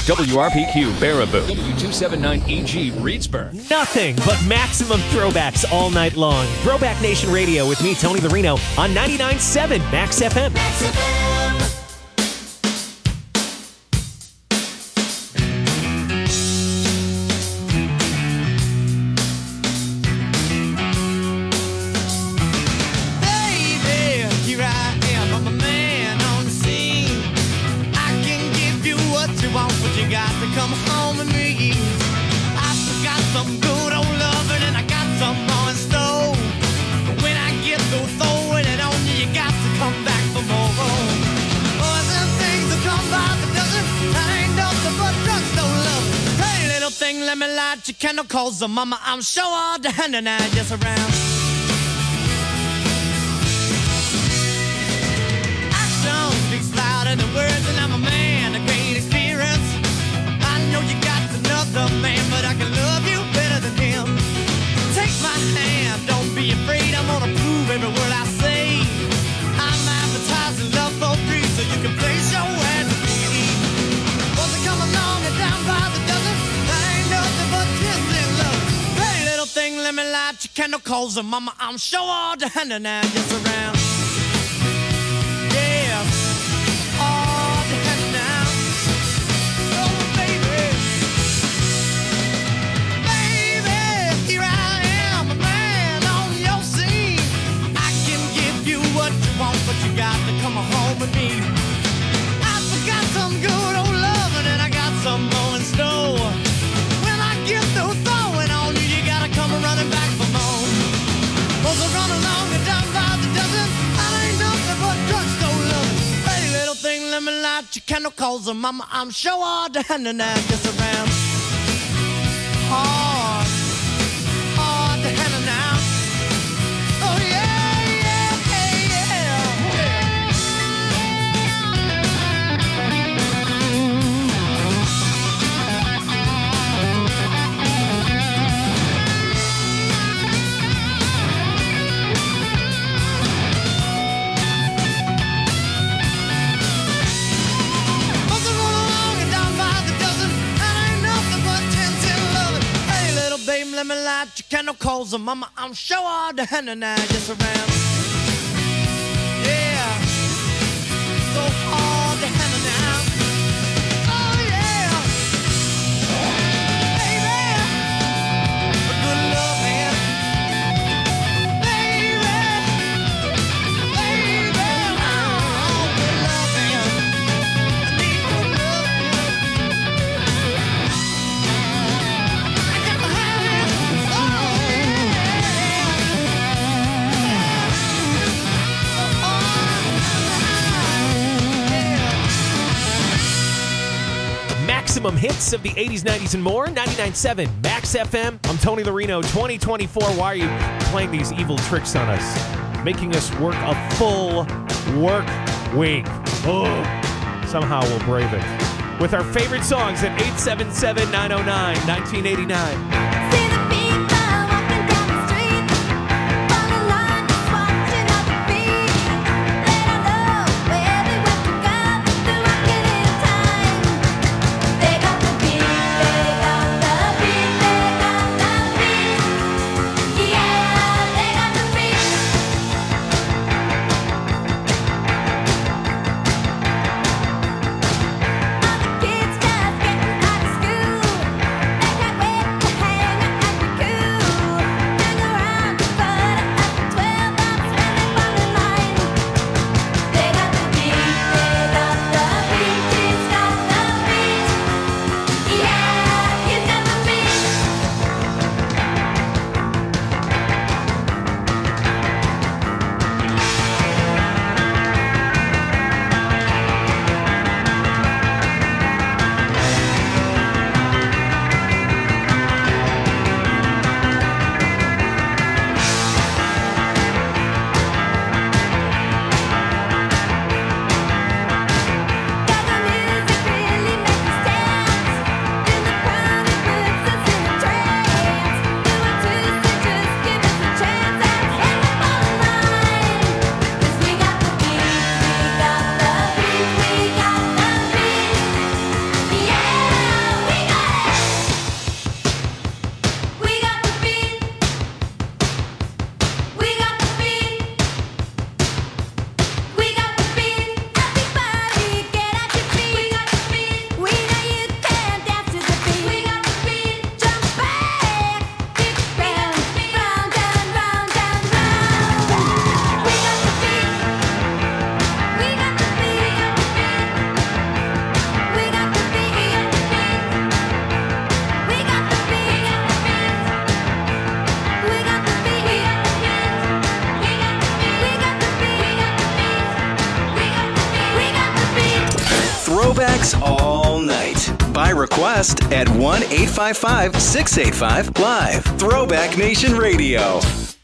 WRPQ Baraboo, W279EG Reedsburg. Nothing but maximum throwbacks all night long. Throwback Nation Radio with me, Tony Larino, on 99.7 Max FM. Max FM. Let me light your candle, cause mama, I'm sure all the hand and I just around. Action speaks louder than words, and I'm a man, a great experience. I know you got another man, but I can love you better than him. Take my hand, don't be afraid, I'm gonna prove every word I say. I'm advertising love for free, so you can place your ad to me. Won't they come along and down by the dozen? Nothing but tears and love. Hey, little thing, let me light your candle, cause mama, I'm sure all the hand and I just around. Yeah, all the hand now. Oh, baby. Baby, here I am, a man on your scene. I can give you what you want, but you got to come home with me. I forgot some good old loving, and I got some more in store. Get through throwing on you, you gotta come running back for more. Cause I run along and down by the dozen. I ain't nothing but drugstore loving. Hey, little thing, let me light your candle, cause mama, I'm sure all the hand and I just around. Hard, hard the hand now. Oh yeah, yeah, yeah, let me light your candle, cause mama, I'm sure all the hand and I just around. Yeah, so all the hand now. Oh yeah, baby, a good loving, baby, baby, oh, good loving, I need good loving. Maximum hits of the 80s, 90s, and more. 99.7 Max FM. I'm Tony Larino. 2024. Why are you playing these evil tricks on us? Making us work a full work week. Oh, somehow we'll brave it. With our favorite songs at 877-909-1989. Kids just getting out of school. They can't wait to hang Throwbacks all night. By request at 1-855-685-LIVE. Throwback Nation Radio.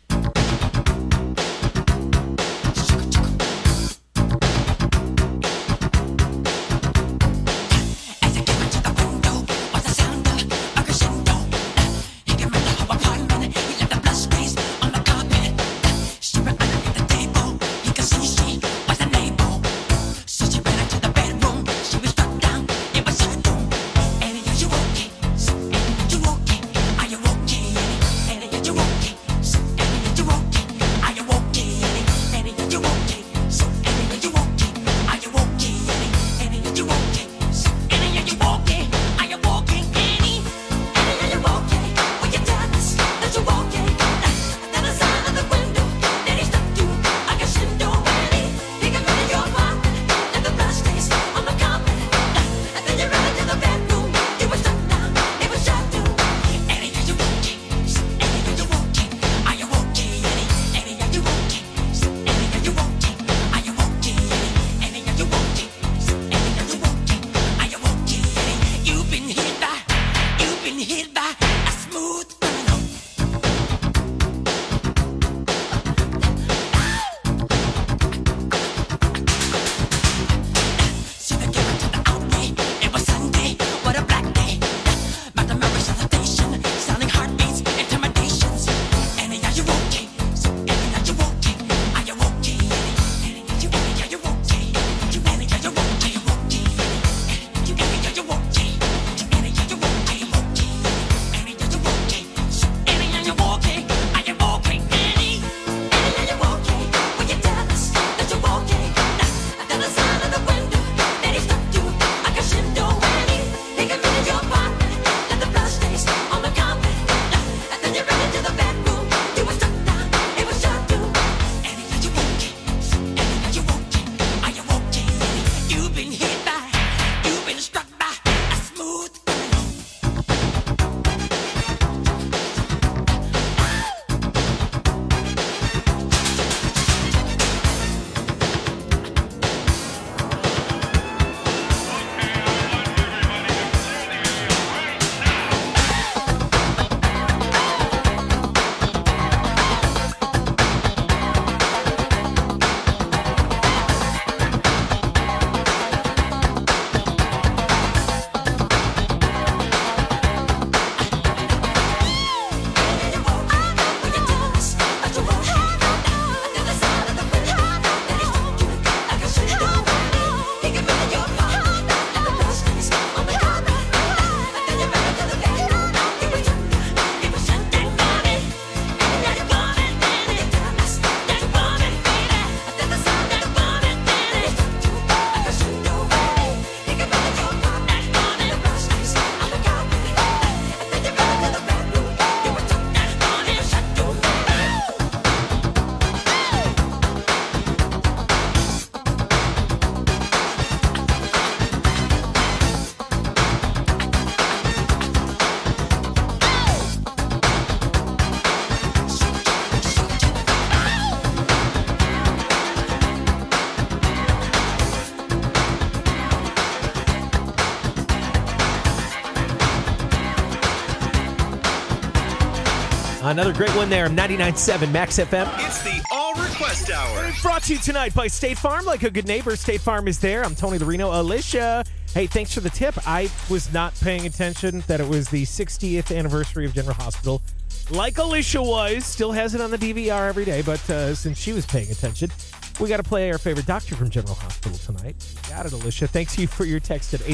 Another great one there, 99.7 Max FM. It's the All Request Hour. Brought to you tonight by State Farm. Like a good neighbor, State Farm is there. I'm Tony Lorino. Alicia, hey, thanks for the tip. I was not paying attention that it was the 60th anniversary of General Hospital. Like Alicia was, still has it on the DVR every day, but since she was paying attention, we got to play our favorite doctor from General Hospital tonight. Got it, Alicia. Thanks to you for your text at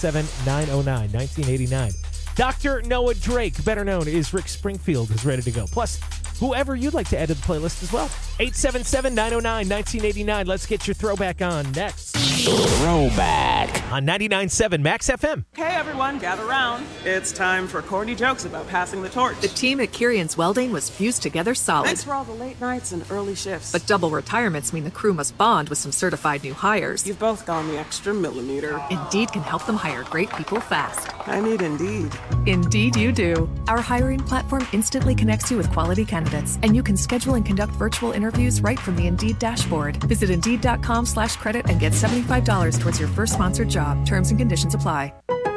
877-909-1989. Dr. Noah Drake, better known as Rick Springfield, is ready to go. Plus, whoever you'd like to add to the playlist as well. 877-909-1989. Let's get your throwback on next. Throwback on 99.7 Max FM. Okay, everyone, gather around. It's time for corny jokes about passing the torch. The team at Kirian's Welding was fused together solid. Thanks for all the late nights and early shifts. But double retirements mean the crew must bond with some certified new hires. You've both gone the extra millimeter. Indeed can help them hire great people fast. I need Indeed. Indeed you do. Our hiring platform instantly connects you with quality candidates candidates, and you can schedule and conduct virtual interviews right from the Indeed dashboard. Visit Indeed.com/credit and get $75 towards your first sponsored job. Terms and conditions apply.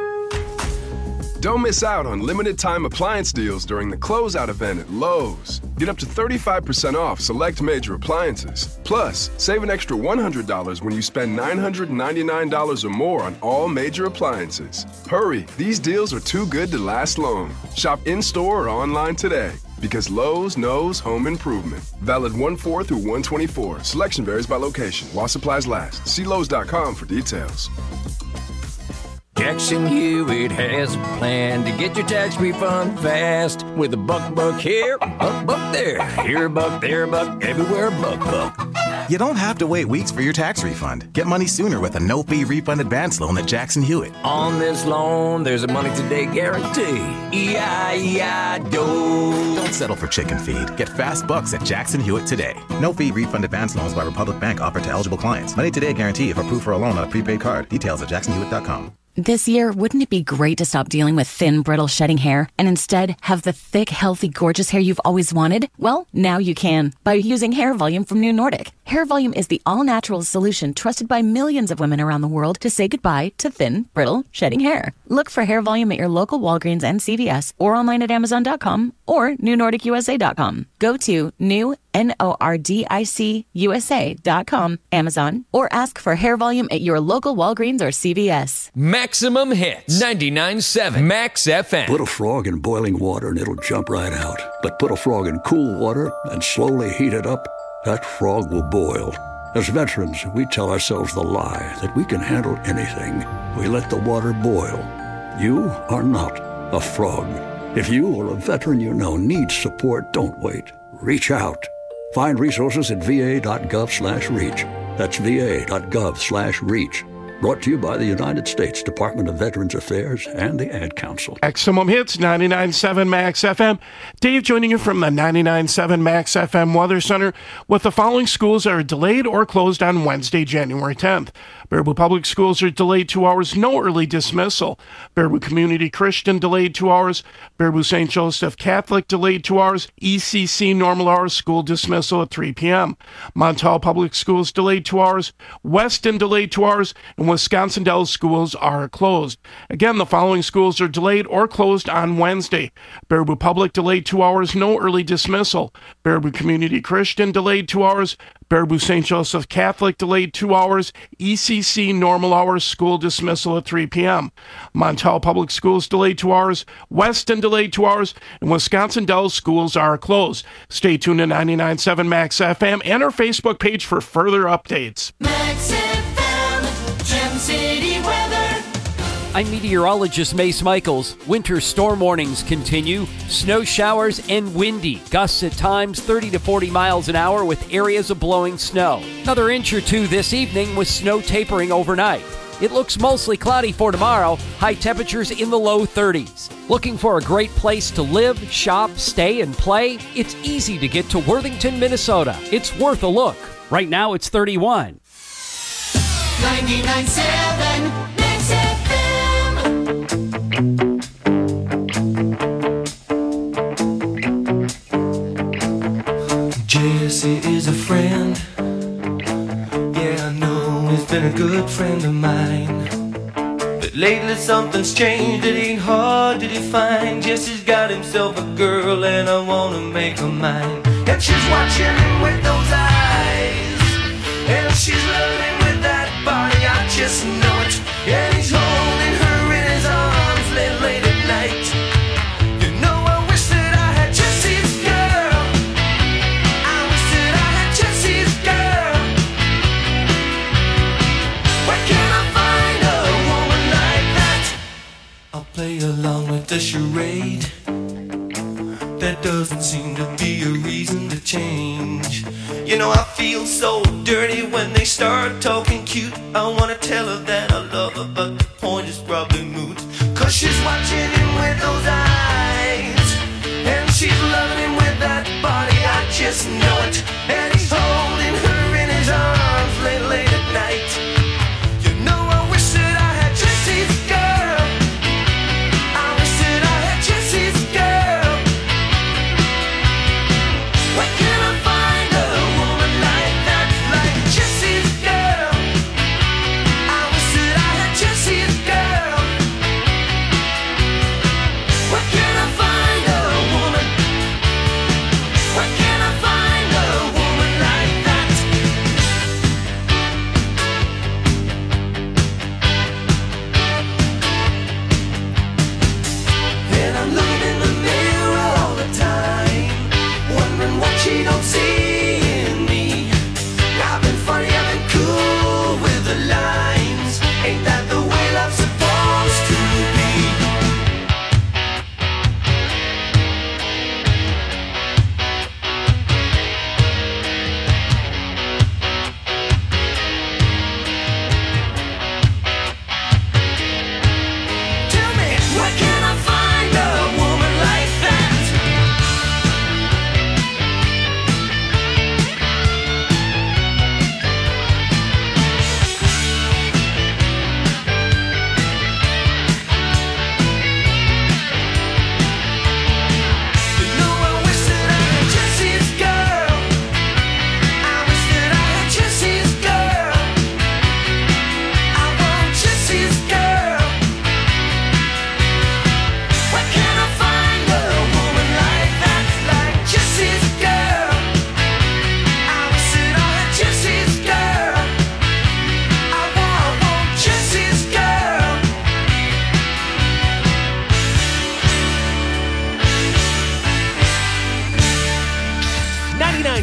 Don't miss out on limited-time appliance deals during the closeout event at Lowe's. Get up to 35% off select major appliances. Plus, save an extra $100 when you spend $999 or more on all major appliances. Hurry, these deals are too good to last long. Shop in-store or online today. Because Lowe's knows home improvement. Valid 1/4 through 1/24. Selection varies by location. While supplies last. See Lowe's.com for details. Jackson Hewitt has a plan to get your tax refund fast. With a buck here, buck there. Here a buck, there a buck, everywhere a buck. You don't have to wait weeks for your tax refund. Get money sooner with a no-fee refund advance loan at Jackson Hewitt. On this loan, there's a money today guarantee. E-I-E-I-DO. Don't settle for chicken feed. Get fast bucks at Jackson Hewitt today. No-fee refund advance loans by Republic Bank offered to eligible clients. Money today guarantee if approved for a loan on a prepaid card. Details at jacksonhewitt.com. This year, wouldn't it be great to stop dealing with thin, brittle, shedding hair and instead have the thick, healthy, gorgeous hair you've always wanted? Well, now you can by using Hair Volume from New Nordic. Hair Volume is the all-natural solution trusted by millions of women around the world to say goodbye to thin, brittle, shedding hair. Look for Hair Volume at your local Walgreens and CVS or online at Amazon.com or NewNordicUSA.com. Go to NewNordicUSA.com, Amazon, or ask for Hair Volume at your local Walgreens or CVS. Maximum hits. 99.7 Max FM. Put a frog in boiling water and it'll jump right out. But put a frog in cool water and slowly heat it up, that frog will boil. As veterans, we tell ourselves the lie that we can handle anything. We let the water boil. You are not a frog. If you or a veteran you know needs support, don't wait. Reach out. Find resources at va.gov/reach. That's va.gov/reach. Brought to you by the United States Department of Veterans Affairs and the Ad Council. Maximum Hits, 99.7 Max FM. Dave joining you from the 99.7 Max FM Weather Center with the following schools that are delayed or closed on Wednesday, January 10th. Baraboo Public Schools are delayed 2 hours, no early dismissal. Baraboo Community Christian delayed 2 hours. Baraboo St. Joseph Catholic delayed 2 hours. ECC normal hours, school dismissal at 3 p.m. Montal Public Schools delayed 2 hours. Weston delayed 2 hours. And Wisconsin Dells schools are closed. Again, the following schools are delayed or closed on Wednesday. Baraboo Public delayed 2 hours, no early dismissal. Baraboo Community Christian delayed 2 hours. Baraboo St. Joseph Catholic delayed 2 hours. ECC normal hours, school dismissal at 3 p.m. Montal Public Schools delayed 2 hours. Weston delayed 2 hours. And Wisconsin Dells schools are closed. Stay tuned to 99.7 Max FM and our Facebook page for further updates. Max FM, Gem City weather. I'm meteorologist Mace Michaels. Winter storm warnings continue. Snow showers and windy. Gusts at times 30 to 40 miles an hour with areas of blowing snow. Another inch or two this evening with snow tapering overnight. It looks mostly cloudy for tomorrow. High temperatures in the low 30s. Looking for a great place to live, shop, stay, and play? It's easy to get to Worthington, Minnesota. It's worth a look. Right now it's 31. 99.7 Max FM. Jesse is a friend. Yeah, I know he's been a good friend of mine. But lately something's changed. It ain't hard to define. Jesse's got himself a girl and I wanna make her mine. And she's watching him with those eyes, and she's loving with that body, I just know it. And he's holding her in his arms late at night. You know I wish that I had Jesse's girl. I wish that I had Jesse's girl. Where can I find a woman like that? I'll play along with the charade. That doesn't seem to be a reason to change. You know I feel so dirty when they start talking cute. I wanna tell her that I love her, but the point is probably moot. Cause she's watching him with those eyes, and she's loving him with that body, I just know it. And he's holding her in his arms late at night. You know I wish that I had Jesse's girl. I wish that I had Jesse's girl.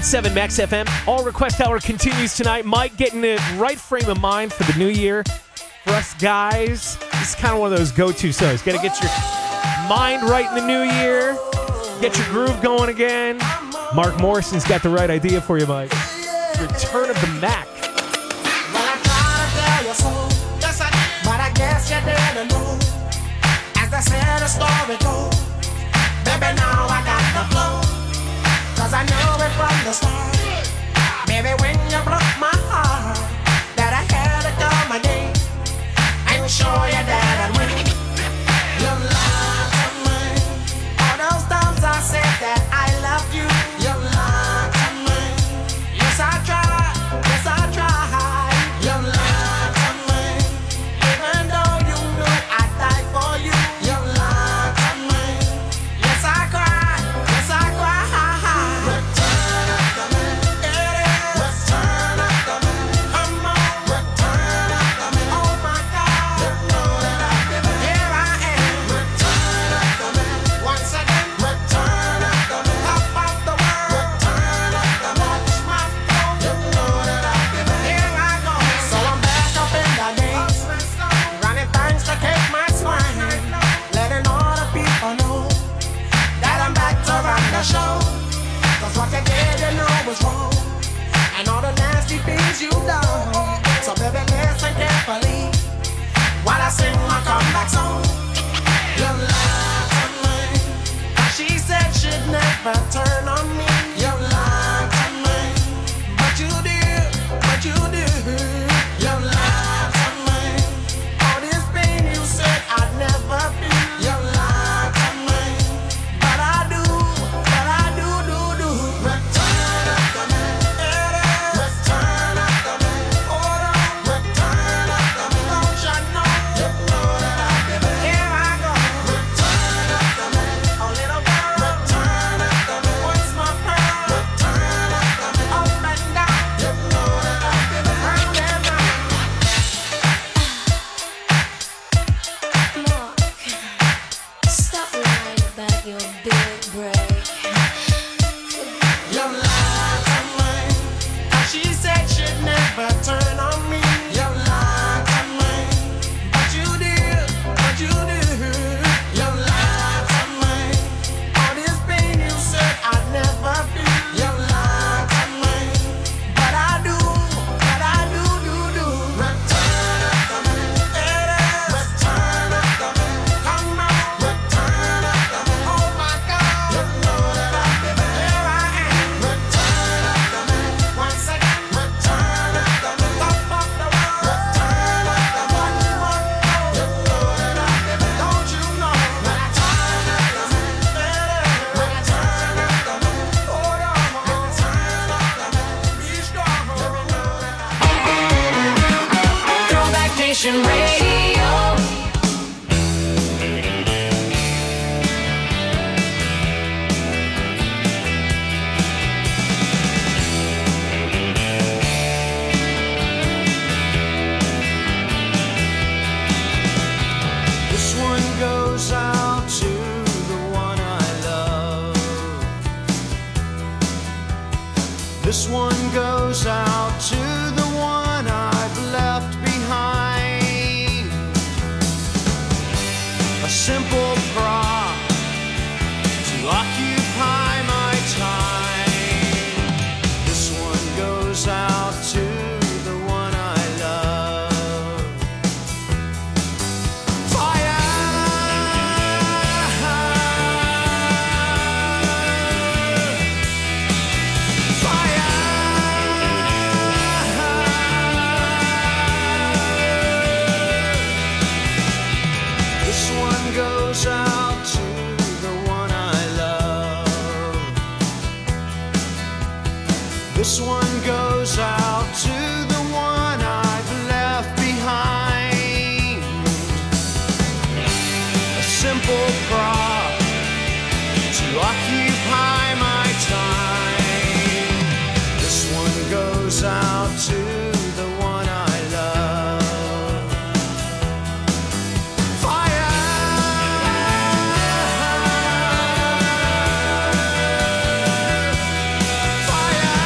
99.7 Max FM. All Request Hour continues tonight. Mike getting the right frame of mind for the new year. For us guys, this is kind of one of those go-to songs. Got to get your mind right in the new year. Get your groove going again. Mark Morrison's got the right idea for you, Mike. Return of the Mac. Well, I tried to tell you so, yes I did, but I guess you didn't know. As I said, the story goes, baby, now I got the flow. 'Cause I know it from the start. Baby, when you broke my heart, that I had to come again and show you that I'd win. You lied to me. All those times I said that I loved you. You lied to me. Yes, I tried. Yes, I tried. You lied to me. Even though you knew I'd die for you. You lied to me. Yes, I cried. Yes, I cried. Return of the man. It is. Return of the man. Come on. Return of the man. Oh my God. You know that I've been here. I am. Return of the man. Once again. Return of the man. Top of the world. Return of the man. Watch my flow. You know that I've been here. I go. So I'm back up in the game. Running things to take my swing. Letting all the people know that I'm back to run the show. 'Cause what you did, you know was wrong. And all the nasty things you done. So baby, listen carefully while I sing my comeback song. You lied to me. She said she'd never turn on me. You lied to me. But you did. But you did. You lied to me. All this pain you said I'd never feel. You lied to me. But I do. Return of the man. It is. Return of the man. Hold on. Return of the man. Don't you know? You know that I've been here. I go. Return of the man. Oh little girl. Return of the man. What's my pearl? Return of the man. Up and down. You know that I've been right there now. Mark, stop lying about your big break. You lied to me. She said she'd never turn on me. You lied to me. But you did. But you did. You lied to me. All this pain you said I'd never feel. You lied to me. But I do. Return of the man. It is. Return of the man. Come on. Return of the man. Oh my God. You know that I've been here. I am. Return of the man. Once again. Return of the man. Top of the world. Return of the man. You know that I've been. Don't you know? Return of the man. Return of the man. Hold on. Return of the man. Be strong. You know that Throwback Nation Radio. This one goes out to the one I love. This one goes out to the one I've left behind. A simple prop to occupy my time. This one goes out to the one I love. Fire! This one goes out to the one I love. This one goes out to the one I've left behind. A simple prop to occupy my time. This one goes out to the one I love. Fire! Fire!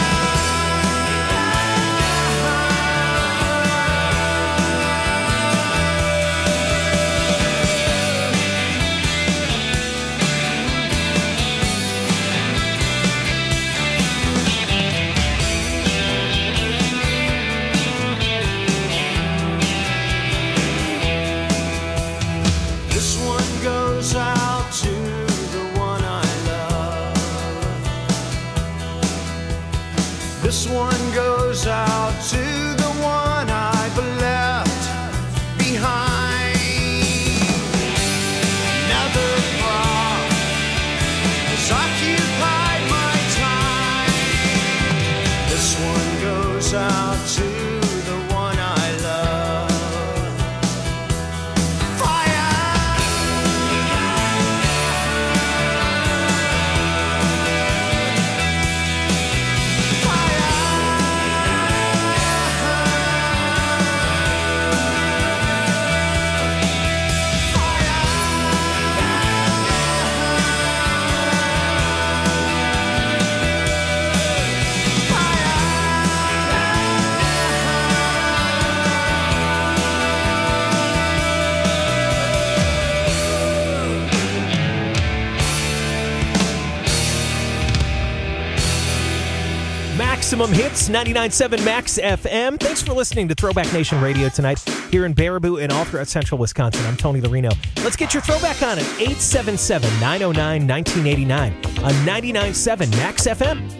Maximum Hits, 99.7 Max FM. Thanks for listening to Throwback Nation Radio tonight here in Baraboo and all throughout central Wisconsin. I'm Tony Larino. Let's get your throwback on at 877-909-1989 on 99.7 Max FM.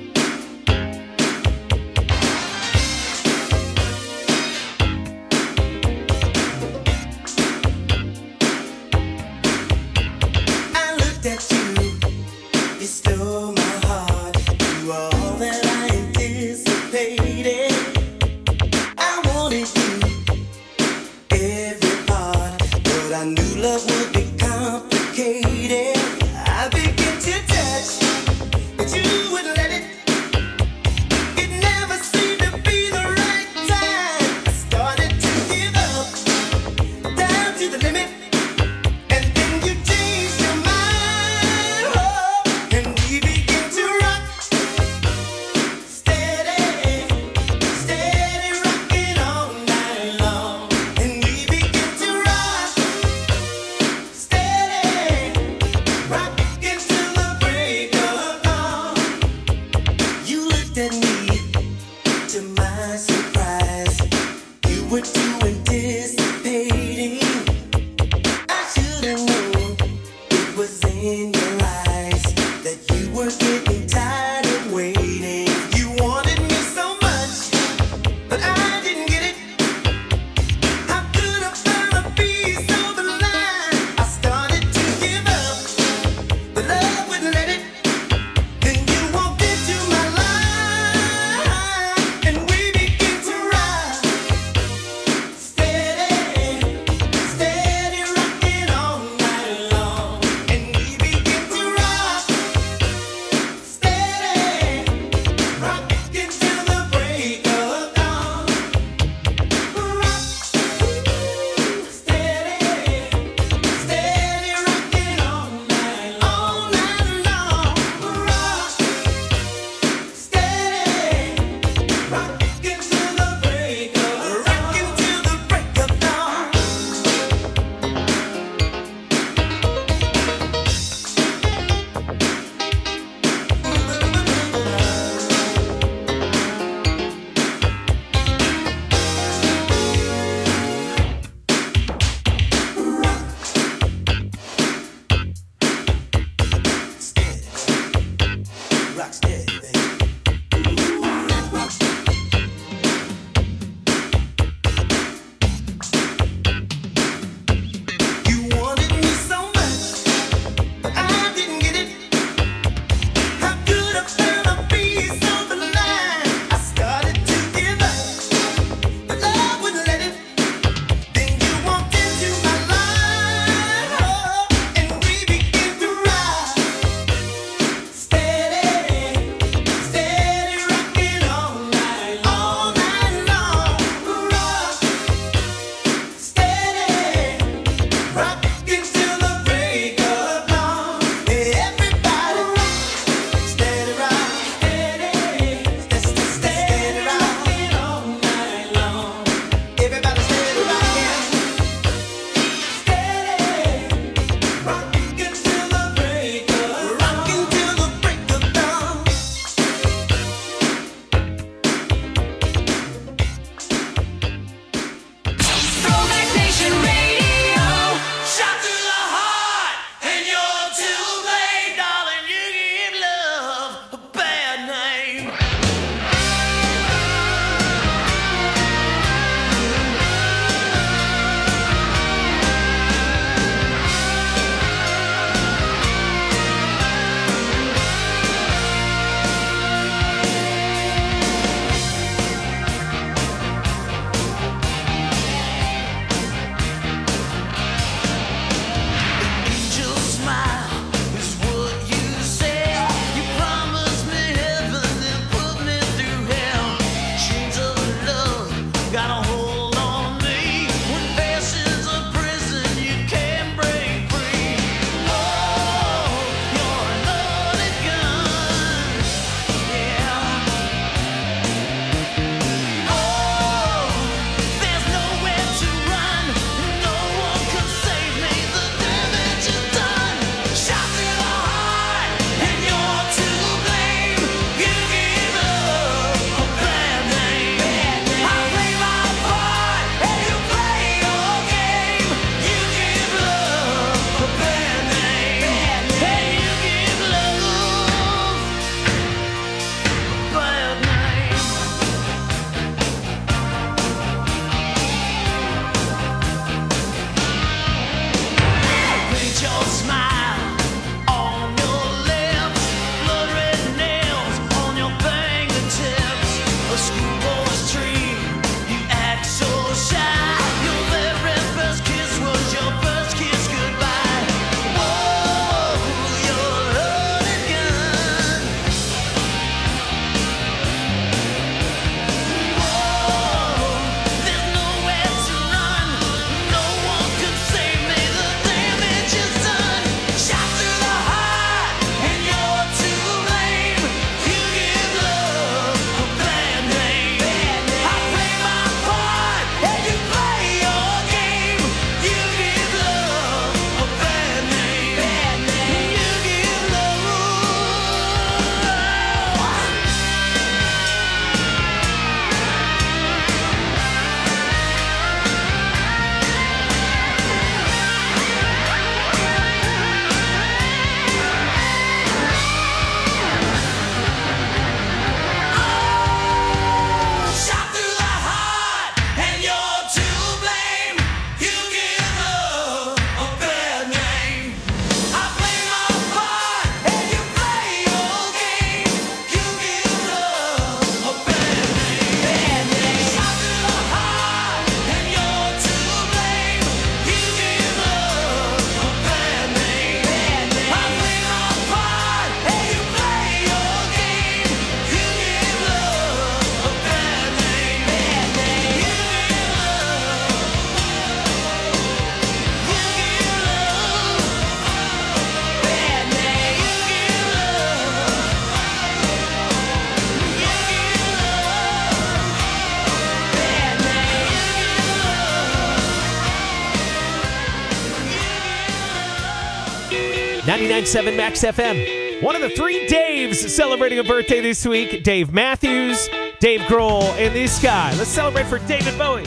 99.7 Max FM. One of the three Daves celebrating a birthday this week. Dave Matthews, Dave Grohl, and this guy. Let's celebrate for David Bowie.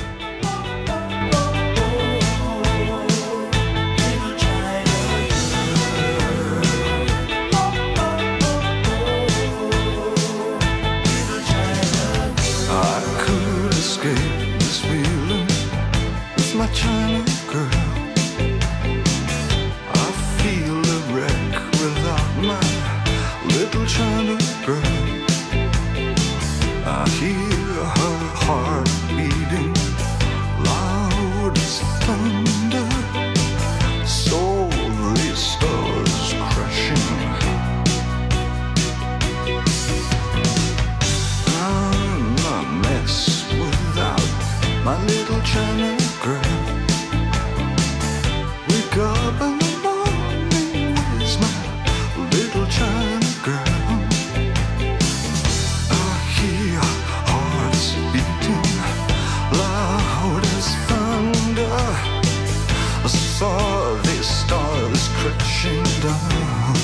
I could escape this feeling with my China girl. I feel a wreck without my little China girl. I hear her heart beating loud as thunder. So the stars crashing. I'm a mess without my little China girl. Wake up in the morning, where's my little China girl? I hear hearts beating loud as thunder. I saw the stars crashing down.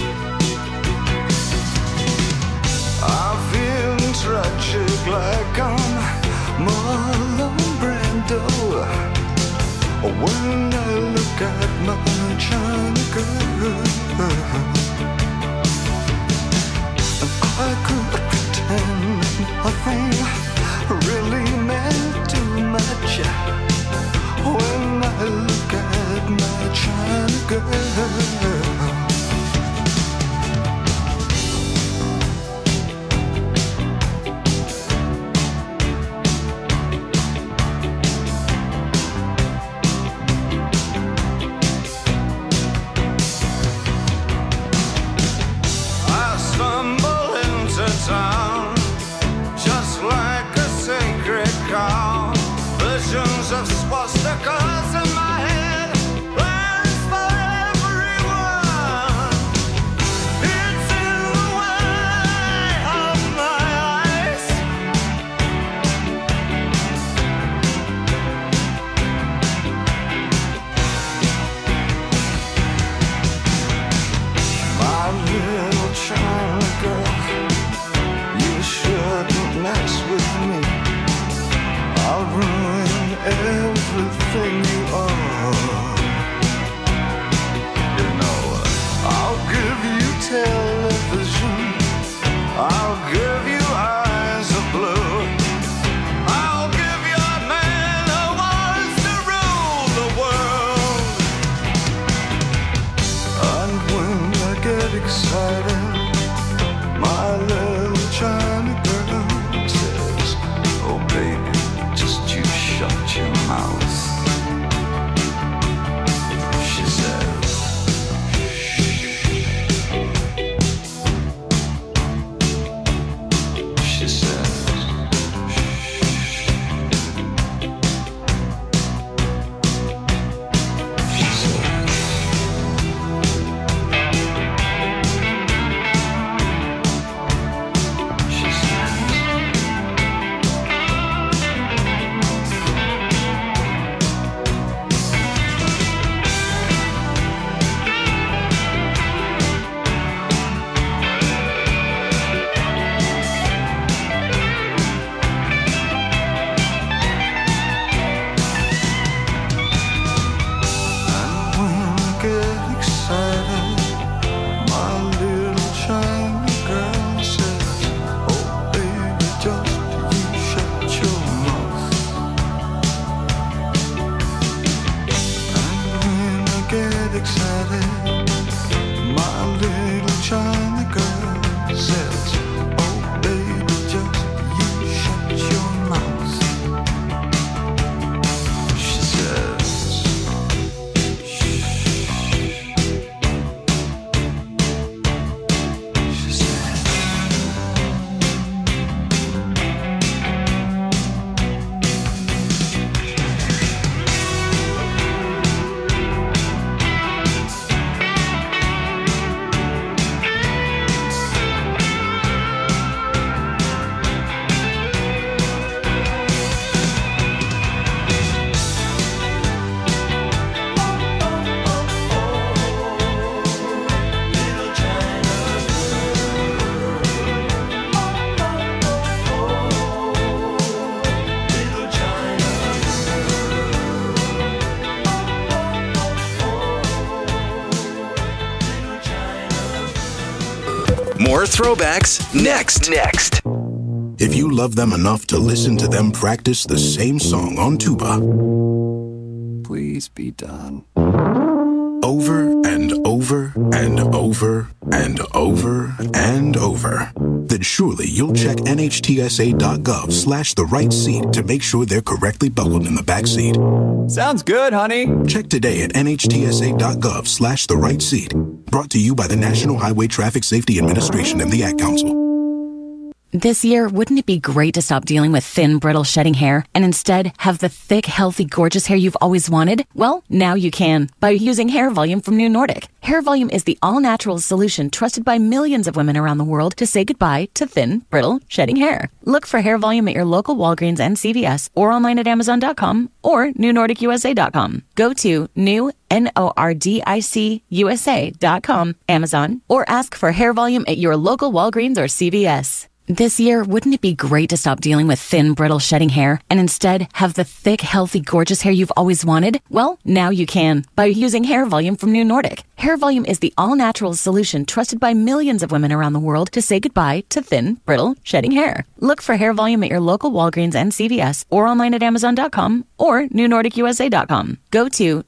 I've been tragic like I'm Marlon Brando. When I look at my China girl, I could pretend nothing really meant too much. When I look at my China girl. Town, just like a sacred cow. Visions of swastikas in my head, plans for everyone. It's in the way of my eyes. My little China girl, you shouldn't mess with me. I'll ruin everything you are. You know, I'll give you television, I'll give you eyes of blue, I'll give you a man who wants to rule the world. And when I get excited, my little China girl says, oh baby, just you shut your mouth. She says, she says, she says, More throwbacks next. If you love them enough to listen to them practice the same song on tuba, please be done. Over and over and over and over and over, then surely you'll check nhtsa.gov/the right seat to make sure they're correctly buckled in the back seat. Sounds good, honey. Check today at nhtsa.gov/the right seat. Brought to you by the National Highway Traffic Safety Administration and the Ad Council. This year, wouldn't it be great to stop dealing with thin, brittle, shedding hair and instead have the thick, healthy, gorgeous hair you've always wanted? Well, now you can by using Hair Volume from New Nordic. Hair Volume is the all-natural solution trusted by millions of women around the world to say goodbye to thin, brittle, shedding hair. Look for Hair Volume at your local Walgreens and CVS or online at Amazon.com or NewNordicUSA.com. Go to NewNordicUSA.com, Amazon, or ask for Hair Volume at your local Walgreens or CVS. This year, wouldn't it be great to stop dealing with thin, brittle, shedding hair and instead have the thick, healthy, gorgeous hair you've always wanted? Well, now you can by using Hair Volume from New Nordic. Hair Volume is the all-natural solution trusted by millions of women around the world to say goodbye to thin, brittle, shedding hair. Look for Hair Volume at your local Walgreens and CVS or online at Amazon.com or NewNordicUSA.com. Go to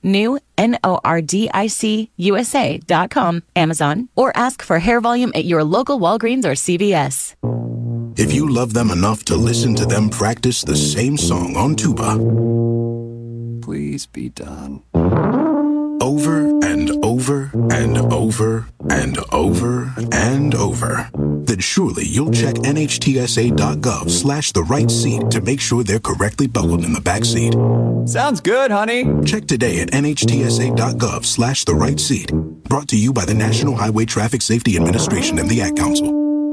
NewNordicUSA.com, Amazon, or ask for Hair Volume at your local Walgreens or CVS. If you love them enough to listen to them practice the same song on tuba, please be done. Over and over and over and over and over, then surely you'll check nhtsa.gov/the right seat to make sure they're correctly buckled in the back seat. Sounds good, honey. Check today at nhtsa.gov/the right seat. Brought to you by the National Highway Traffic Safety Administration and the Ad Council.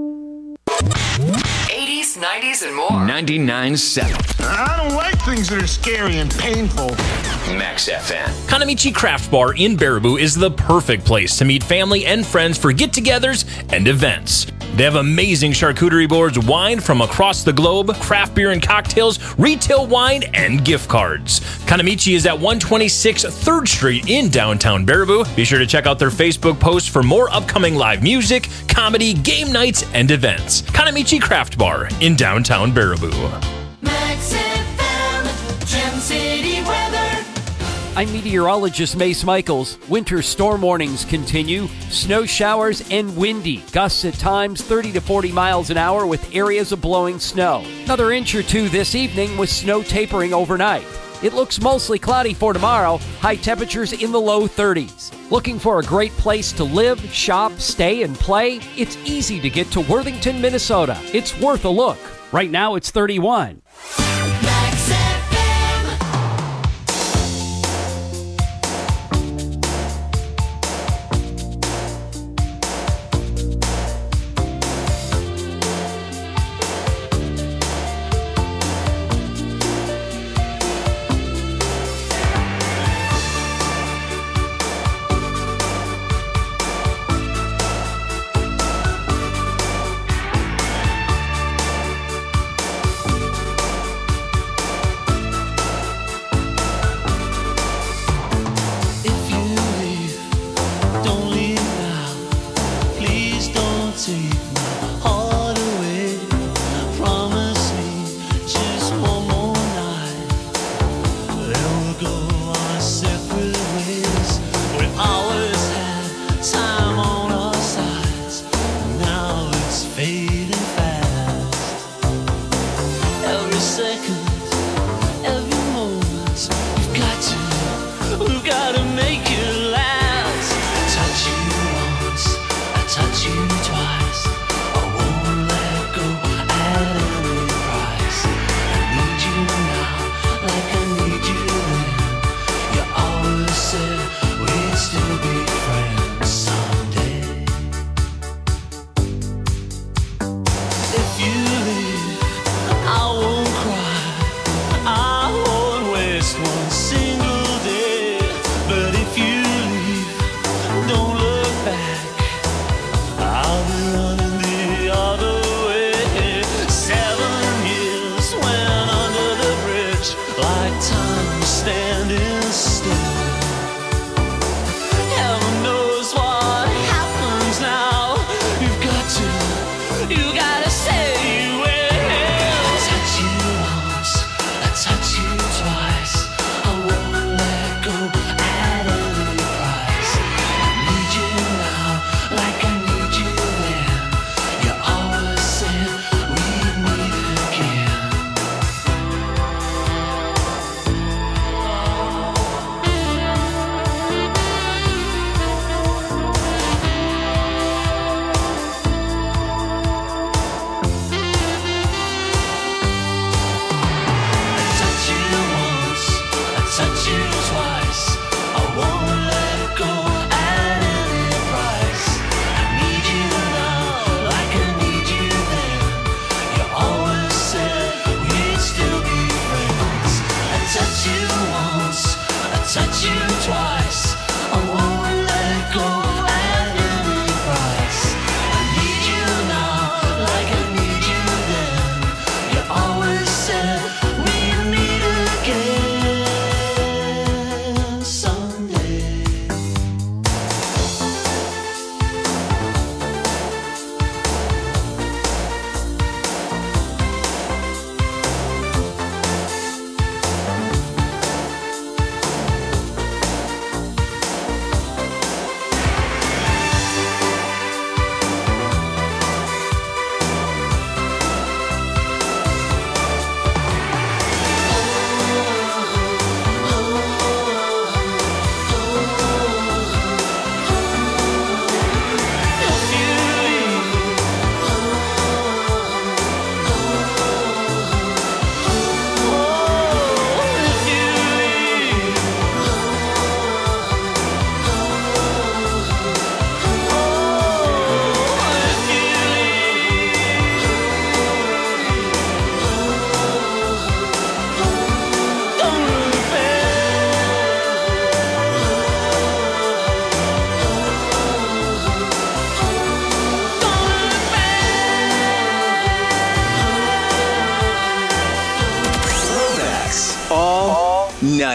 80s, 90s, and more. 99.7. I don't like things that are scary and painful. Max FM. Kanamichi Craft Bar in Baraboo is the perfect place to meet family and friends for get-togethers and events. They have amazing charcuterie boards, wine from across the globe, craft beer and cocktails, retail wine, and gift cards. Kanamichi is at 126 3rd Street in downtown Baraboo. Be sure to check out their Facebook post for more upcoming live music, comedy, game nights, and events. Kanamichi Craft Bar in downtown Baraboo. Max FM, Gem City weather. I'm meteorologist Mace Michaels. Winter storm warnings continue. Snow showers and windy. Gusts at times 30 to 40 miles an hour with areas of blowing snow. Another inch or two this evening with snow tapering overnight. It looks mostly cloudy for tomorrow. High temperatures in the low 30s. Looking for a great place to live, shop, stay, and play? It's easy to get to Worthington, Minnesota. It's worth a look. Right now it's 31. Max FM. We've got to make it last. Touching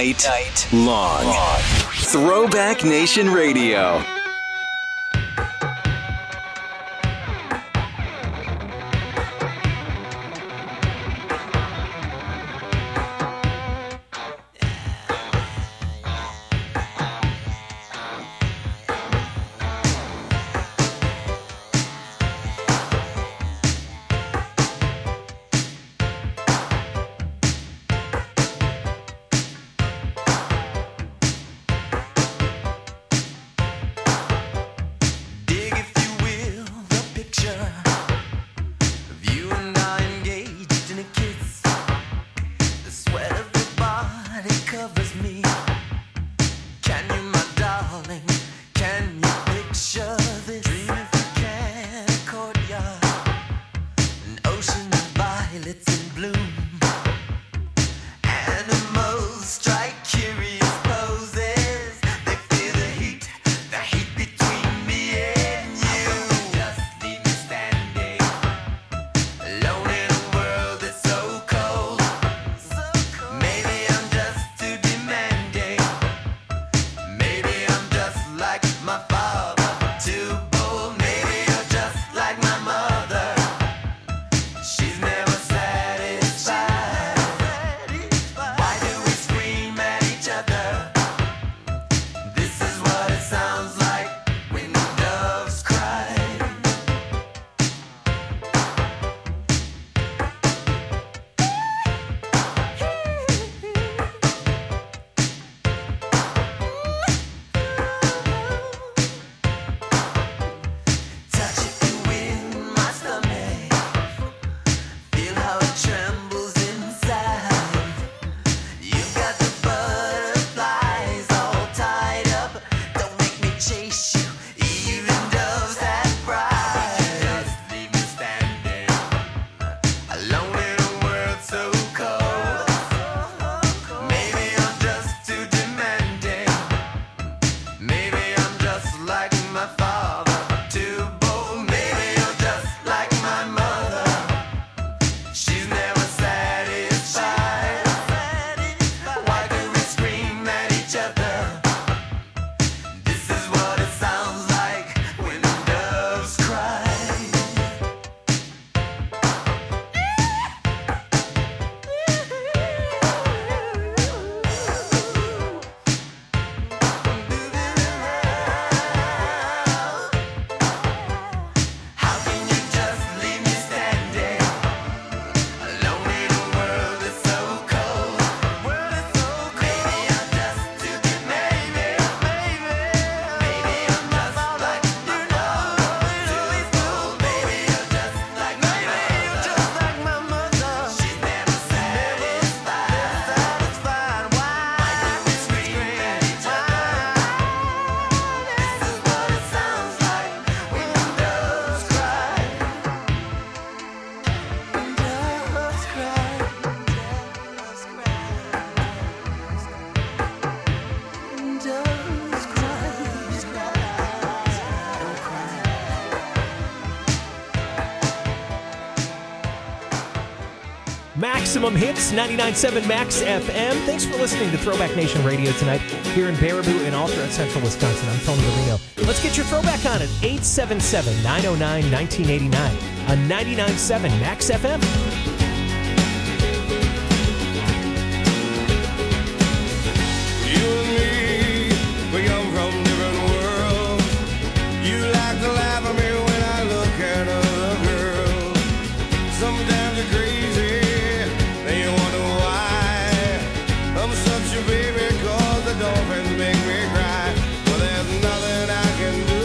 night long. Throwback Nation Radio. Maximum Hits, 99.7 Max FM. Thanks for listening to Throwback Nation Radio tonight here in Baraboo and all throughout central Wisconsin. I'm Tony Marino. Let's get your throwback on at 877-909-1989 on 99.7 Max FM.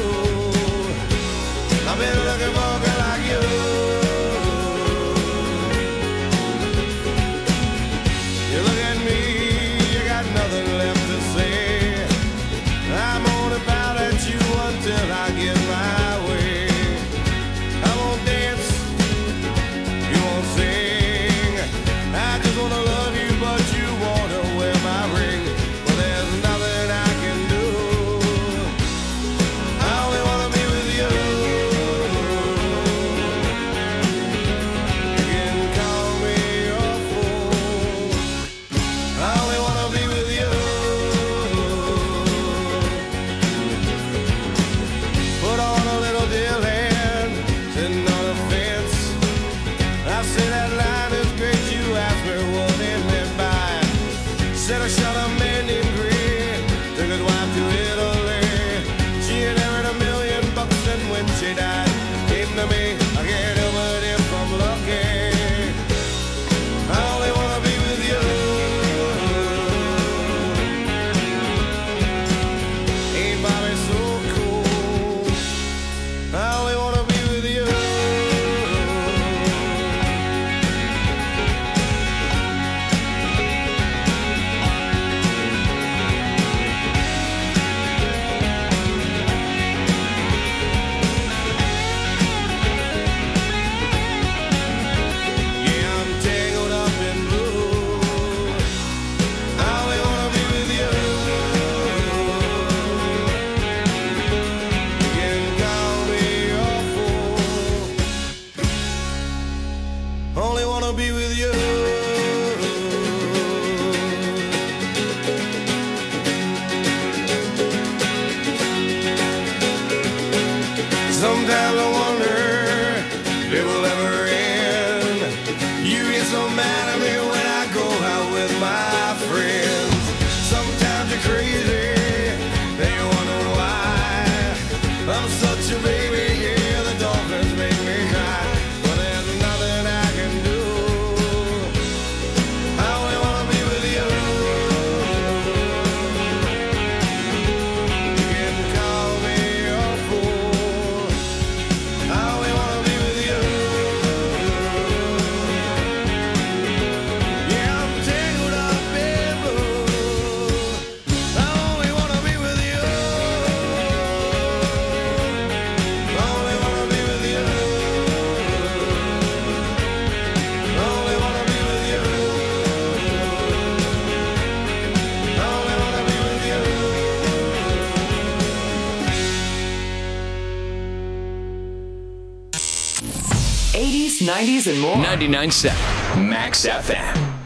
I've been looking for a girl like you. 80s, 90s, and more. 99.7 Max FM.